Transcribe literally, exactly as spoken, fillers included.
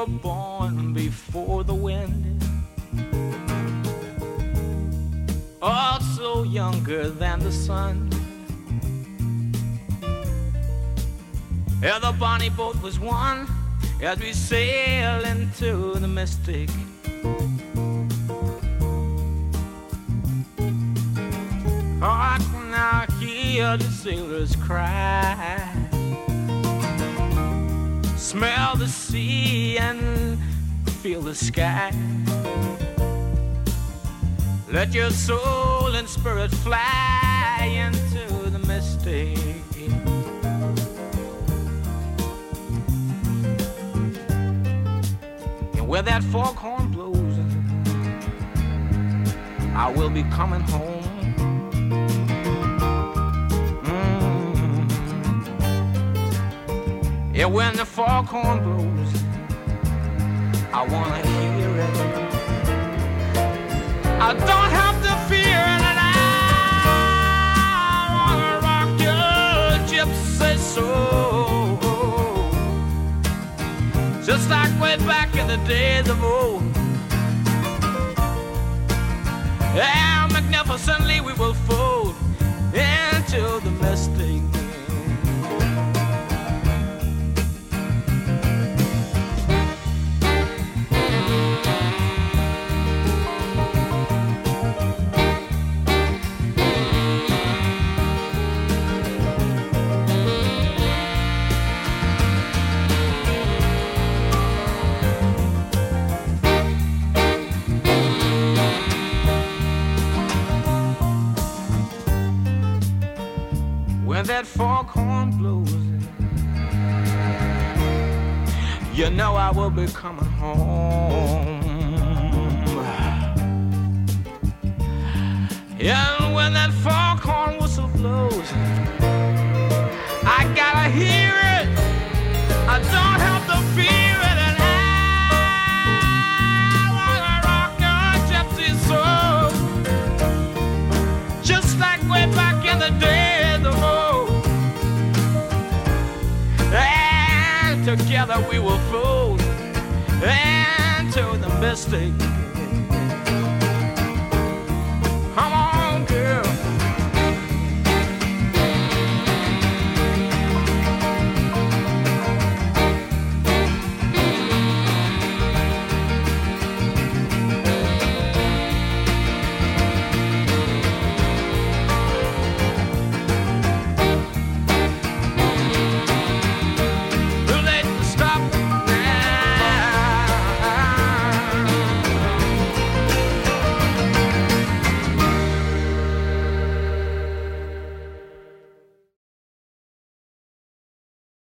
were born before the wind, also younger than the sun. Yeah, the bonnie boat was one as we sail into the mystic. I can now hear the sailors cry, smell the sea and feel the sky. Let your soul and spirit fly into the mystic. And where that foghorn blows, I will be coming home. Yeah, when the foghorn blows, I wanna hear it. I don't have to fear it, and I wanna rock your gypsy soul, just like way back in the days of old. Yeah, magnificently we will fold into the mystic. When that foghorn blows, you know I will be coming home. Yeah, and when that foghorn whistle blows, I gotta hear it. I don't have to fear it, and I wanna rock your gypsy soul, just like way back in the days of old. Together we will fold into the mystic.